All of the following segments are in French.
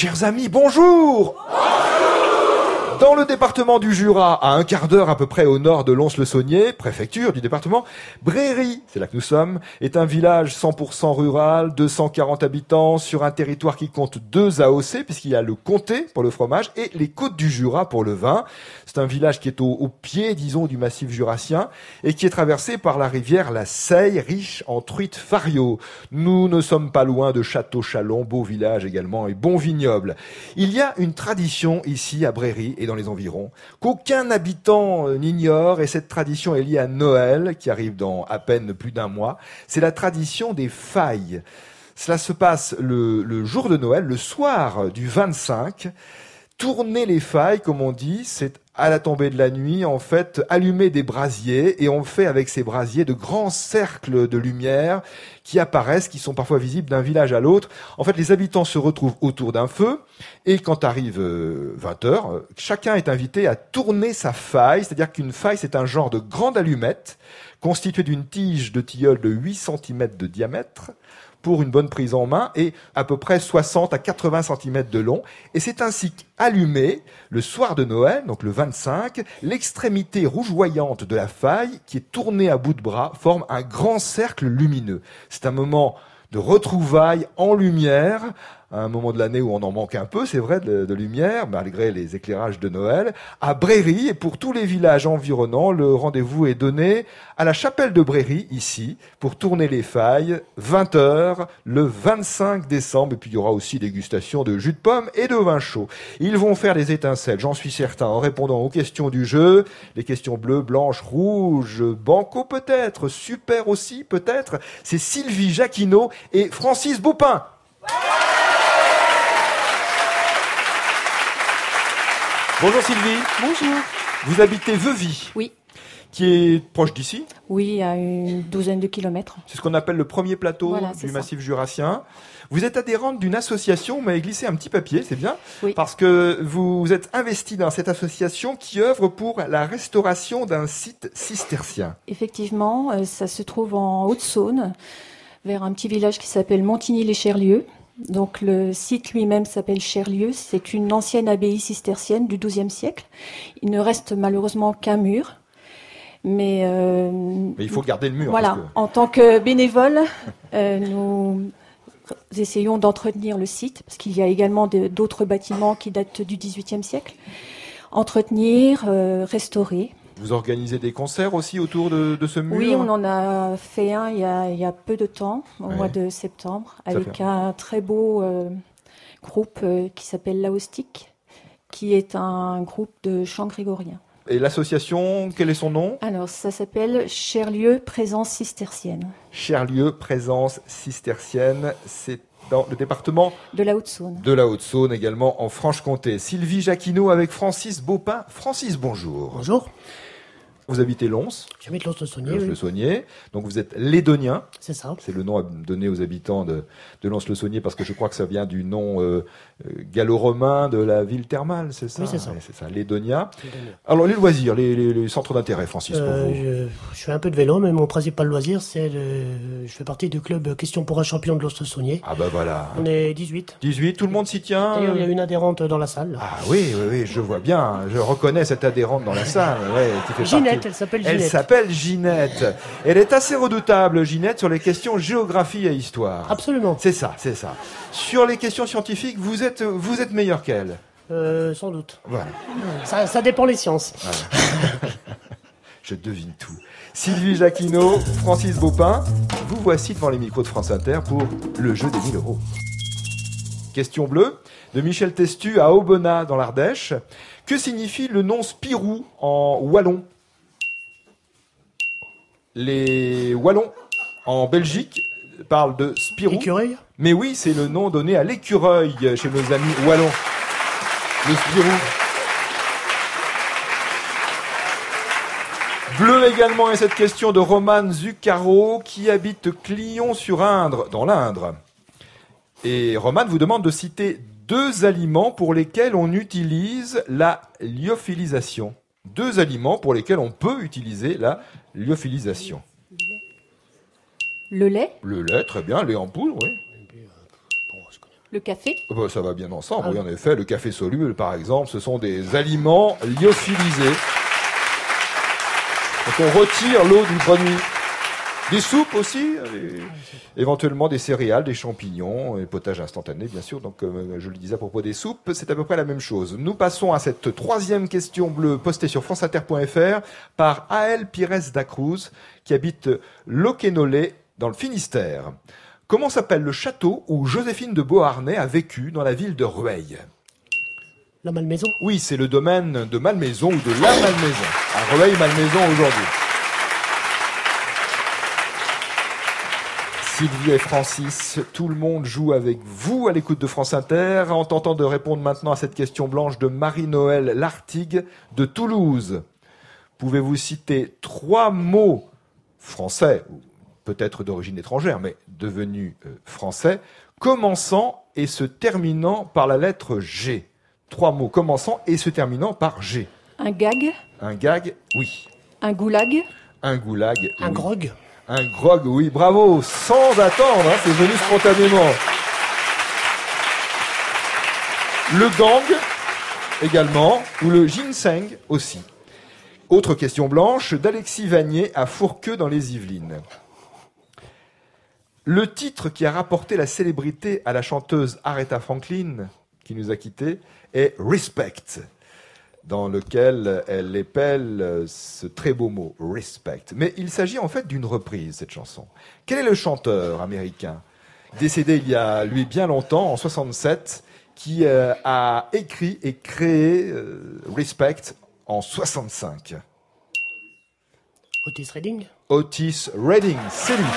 Chers amis, bonjour. Dans le département du Jura, à un quart d'heure à peu près au nord de Lons-le-Saunier, préfecture du département, Bréry, c'est là que nous sommes, est un village 100% rural, 240 habitants, sur un territoire qui compte 2 AOC, puisqu'il y a le comté pour le fromage et les côtes du Jura pour le vin. C'est un village qui est au pied, disons, du massif jurassien et qui est traversé par la rivière la Seille, riche en truites fario. Nous ne sommes pas loin de Château-Chalon, beau village également et bon vignoble. Il y a une tradition ici à Bréry et dans les environs, qu'aucun habitant n'ignore, et cette tradition est liée à Noël, qui arrive dans à peine plus d'un mois. C'est la tradition des failles. Cela se passe le jour de Noël, le soir du 25. Tourner les failles, comme on dit, c'est à la tombée de la nuit, en fait, allumer des brasiers, et on fait avec ces brasiers de grands cercles de lumière qui apparaissent, qui sont parfois visibles d'un village à l'autre. En fait, les habitants se retrouvent autour d'un feu, et quand arrive 20h, chacun est invité à tourner sa faille, c'est-à-dire qu'une faille, c'est un genre de grande allumette, constituée d'une tige de tilleul de 8 cm de diamètre, pour une bonne prise en main, et à peu près 60 à 80 cm de long. Et c'est ainsi qu'allumé, le soir de Noël, donc le 25, l'extrémité rougeoyante de la faille, qui est tournée à bout de bras, forme un grand cercle lumineux. C'est un moment de retrouvailles en lumière, à un moment de l'année où on en manque un peu, c'est vrai, de lumière, malgré les éclairages de Noël. À Bréry, et pour tous les villages environnants, le rendez-vous est donné à la chapelle de Bréry, ici, pour tourner les failles, 20h, le 25 décembre. Et puis il y aura aussi dégustation de jus de pomme et de vin chaud. Ils vont faire des étincelles, j'en suis certain, en répondant aux questions du jeu. Les questions bleues, blanches, rouges, banco peut-être, super aussi peut-être. C'est Sylvie Jacquinot et Francis Baupin. Bonjour Sylvie. Bonjour. Vous habitez Veuvy. Oui. Qui est proche d'ici. Oui, à une douzaine de kilomètres. C'est ce qu'on appelle le premier plateau du massif jurassien. Vous êtes adhérente d'une association, vous m'avez glissé un petit papier, c'est bien, parce que vous êtes investie dans cette association qui œuvre pour la restauration d'un site cistercien. Effectivement, ça se trouve en Haute-Saône, vers un petit village qui s'appelle Montigny-les-Cherlieux. Donc le site lui-même s'appelle Cherlieu, c'est une ancienne abbaye cistercienne du XIIe siècle. Il ne reste malheureusement qu'un mur. Mais il faut garder le mur. Voilà, en tant que bénévole, nous essayons d'entretenir le site, parce qu'il y a également d'autres bâtiments qui datent du XVIIIe siècle. Entretenir, restaurer. Vous organisez des concerts aussi autour de ce mur? Oui, on en a fait un il y a peu de temps, au mois de septembre, avec un très beau groupe qui s'appelle Laostique, qui est un groupe de chant grégorien. Et l'association, quel est son nom? Alors, ça s'appelle Cherlieu Présence Cistercienne. Cherlieu Présence Cistercienne, c'est dans le département de la Haute-Saône. De la Haute-Saône, également en Franche-Comté. Sylvie Jacquinot avec Francis Baupin. Francis, bonjour. Bonjour. Vous habitez Lons. J'habite Lons-le-Saunier. Lons-le-Saunier. Donc vous êtes lédonien. C'est ça. C'est le nom donné aux habitants de Lons-le-Saunier parce que je crois que ça vient du nom gallo-romain de la ville thermale, c'est ça? Oui, c'est ça. Ouais, c'est ça, lédonien. Alors les loisirs, les centres d'intérêt, Francis, pour vous. Je fais un peu de vélo, mais mon principal loisir, je fais partie du club Question pour un champion de Lons-le-Saunier. Ah bah voilà. On est 18. 18, tout le monde s'y tient. D'ailleurs, il y a une adhérente dans la salle. Ah oui, je vois bien. Je reconnais cette adhérente dans la salle. Ouais, qui fait Ginette, elle s'appelle Ginette. Elle s'appelle Ginette. Elle est assez redoutable, Ginette, sur les questions géographie et histoire. Absolument. C'est ça. Sur les questions scientifiques, vous êtes meilleur qu'elle. Sans doute. Voilà. Ça dépend les sciences. Voilà. Je devine tout. Sylvie Jacquinot, Francis Baupin, vous voici devant les micros de France Inter pour le jeu des 1000 €. Question bleue de Michel Testu à Aubenas dans l'Ardèche. Que signifie le nom Spirou en wallon? Les Wallons en Belgique parlent de Spirou. Écureuil? Mais oui, c'est le nom donné à l'écureuil chez nos amis Wallons. Le Spirou. Bleu également est cette question de Romane Zuccaro qui habite Clion-sur-Indre, dans l'Indre. Et Romane vous demande de citer 2 aliments pour lesquels on utilise la lyophilisation. 2 aliments pour lesquels on peut utiliser la lyophilisation. Le lait. Le lait, très bien. Lait en poudre, oui. Le café. Bah, ça va bien ensemble, oui, en effet. Le café soluble, par exemple, ce sont des aliments lyophilisés. Donc on retire l'eau du produit. Des soupes aussi, éventuellement des céréales, des champignons, et potage instantané, bien sûr. Donc, je le disais à propos des soupes, c'est à peu près la même chose. Nous passons à cette troisième question bleue postée sur franceinter.fr par A.L. Pires Dacruz, qui habite Locquenolé, dans le Finistère. Comment s'appelle le château où Joséphine de Beauharnais a vécu dans la ville de Rueil? La Malmaison. Oui, c'est le domaine de Malmaison ou de la Malmaison. À Rueil-Malmaison aujourd'hui. Sylvie et Francis, tout le monde joue avec vous à l'écoute de France Inter, en tentant de répondre maintenant à cette question blanche de Marie-Noël Lartigue de Toulouse. Pouvez-vous citer 3 mots français, ou peut-être d'origine étrangère, mais devenus français, commençant et se terminant par la lettre G? 3 mots commençant et se terminant par G. Un gag. Un gag, oui. Un goulag. Un goulag, Un oui. grog. Un grog, oui, bravo, sans attendre, hein, c'est venu spontanément. Le gang, également, ou le ginseng aussi. Autre question blanche d'Alexis Vanier à Fourqueux dans les Yvelines. Le titre qui a rapporté la célébrité à la chanteuse Aretha Franklin, qui nous a quittés, est Respect, dans lequel elle épelle ce très beau mot, respect. Mais il s'agit en fait d'une reprise, cette chanson. Quel est le chanteur américain, décédé il y a, lui, bien longtemps, en 67, qui a écrit et créé Respect en 65? Otis Redding. Otis Redding, c'est lui.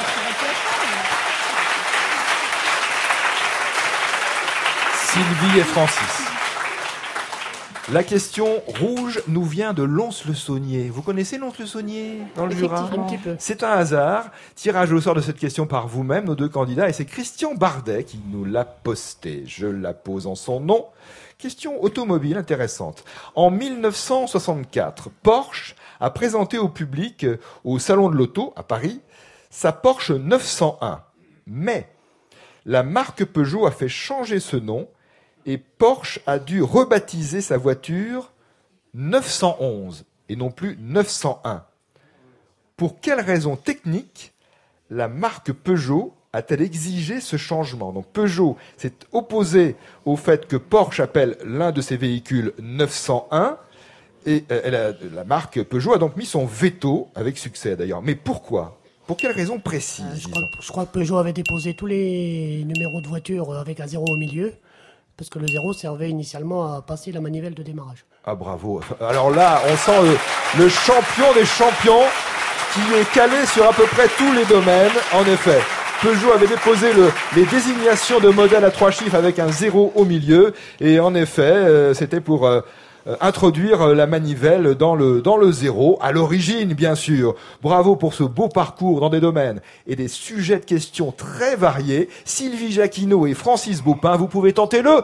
Sylvie et Francis. La question rouge nous vient de Lons-le-Saunier. Vous connaissez Lons-le-Saunier dans le Jura? Effectivement. Un petit peu. C'est un hasard. Tirage au sort de cette question par vous-même, nos 2 candidats, et c'est Christian Bardet qui nous l'a postée. Je la pose en son nom. Question automobile intéressante. En 1964, Porsche a présenté au public, au Salon de l'Auto à Paris, sa Porsche 901. Mais la marque Peugeot a fait changer ce nom et Porsche a dû rebaptiser sa voiture 911 et non plus 901. Pour quelle raison technique la marque Peugeot a-t-elle exigé ce changement? Donc Peugeot s'est opposé au fait que Porsche appelle l'un de ses véhicules 901 et la marque Peugeot a donc mis son veto, avec succès d'ailleurs. Mais pourquoi? Pour quelle raison précise? Je crois que Peugeot avait déposé tous les numéros de voiture avec un 0 au milieu, parce que le 0 servait initialement à passer la manivelle de démarrage. Ah bravo. Alors là, on sent le champion des champions qui est calé sur à peu près tous les domaines. En effet, Peugeot avait déposé les désignations de modèles à 3 chiffres avec un 0 au milieu. Et en effet, c'était pour introduire la manivelle dans le 0, à l'origine bien sûr. Bravo pour ce beau parcours dans des domaines et des sujets de questions très variés. Sylvie Jacquineau et Francis Baupin, vous pouvez tenter le...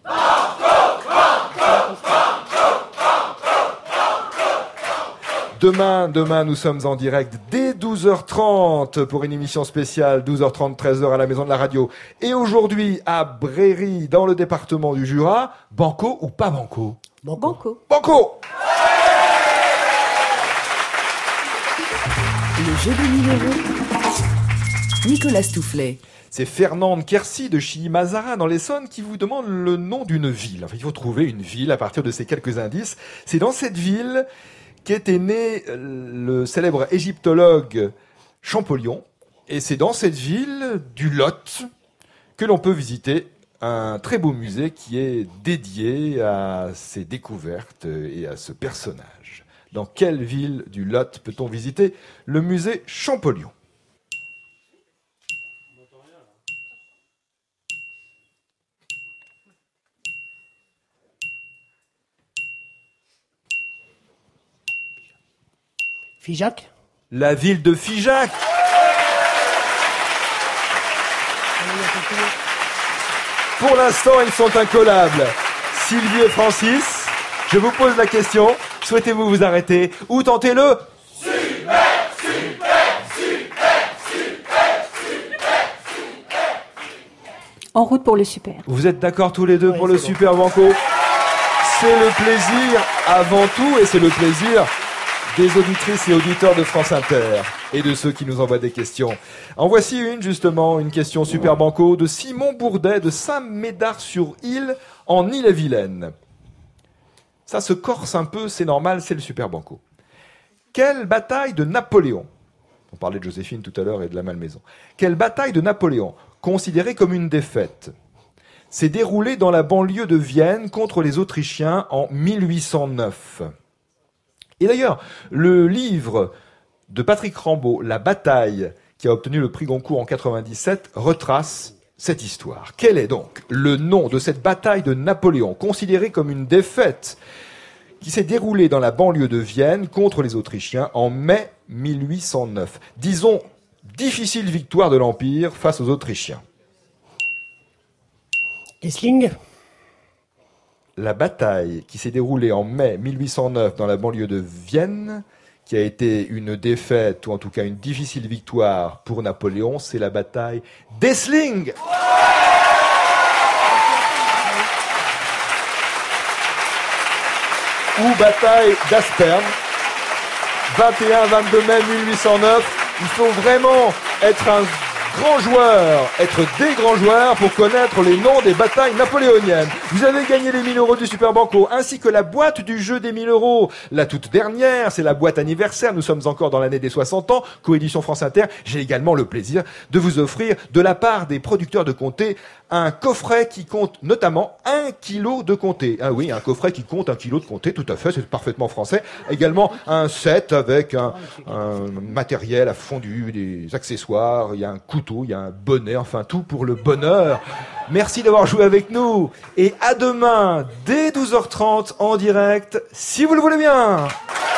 Demain, nous sommes en direct dès 12h30 pour une émission spéciale, 12h30, 13h à la Maison de la Radio. Et aujourd'hui, à Bréry, dans le département du Jura, banco ou pas banco? Banco. Banco! Le jeu des numéros. Nicolas Stoufflet. C'est Fernande Quercy de Chilly-Mazarin dans l'Essonne qui vous demande le nom d'une ville. Enfin, il faut trouver une ville à partir de ces quelques indices. C'est dans cette ville qu'était né le célèbre égyptologue Champollion. Et c'est dans cette ville du Lot que l'on peut visiter un très beau musée qui est dédié à ses découvertes et à ce personnage. Dans quelle ville du Lot peut-on visiter le musée Champollion? Figeac. La ville de Figeac. Pour l'instant, ils sont incollables. Sylvie et Francis, je vous pose la question. Souhaitez-vous vous arrêter ou tentez-le? En route pour le super. Vous êtes d'accord tous les deux Ouais, pour le c'est bon. Super Banco? C'est le plaisir avant tout et c'est le plaisir des auditrices et auditeurs de France Inter et de ceux qui nous envoient des questions. En voici une justement, une question Super Banco de Simon Bourdet de Saint-Médard-sur-Île en Ille-et-Vilaine. Ça se corse un peu, c'est normal, c'est le Super Banco. Quelle bataille de Napoléon, on parlait de Joséphine tout à l'heure et de la Malmaison, quelle bataille de Napoléon, considérée comme une défaite, s'est déroulée dans la banlieue de Vienne contre les Autrichiens en 1809 ? Et d'ailleurs, le livre de Patrick Rambaud, La bataille, qui a obtenu le prix Goncourt en 97, retrace cette histoire. Quel est donc le nom de cette bataille de Napoléon, considérée comme une défaite, qui s'est déroulée dans la banlieue de Vienne contre les Autrichiens en mai 1809 ? Disons, difficile victoire de l'Empire face aux Autrichiens. Essling. La bataille qui s'est déroulée en mai 1809 dans la banlieue de Vienne, qui a été une défaite, ou en tout cas une difficile victoire pour Napoléon, c'est la bataille d'Essling. Ou bataille d'Aspern, 21-22 mai 1809. Il faut vraiment être un grand joueur, être des grands joueurs pour connaître les noms des batailles napoléoniennes. Vous avez gagné les 1000 euros du Super Banco, ainsi que la boîte du jeu des 1000 euros. La toute dernière, c'est la boîte anniversaire. Nous sommes encore dans l'année des 60 ans, coédition France Inter. J'ai également le plaisir de vous offrir, de la part des producteurs de comté, un coffret qui compte notamment 1 kilo de comté. Ah oui, un coffret qui compte 1 kilo de comté, tout à fait, c'est parfaitement français. Également un set avec un matériel à fondu, des accessoires, il y a un couteau, il y a un bonnet, enfin tout pour le bonheur. Merci d'avoir joué avec nous et à demain dès 12h30 en direct, si vous le voulez bien.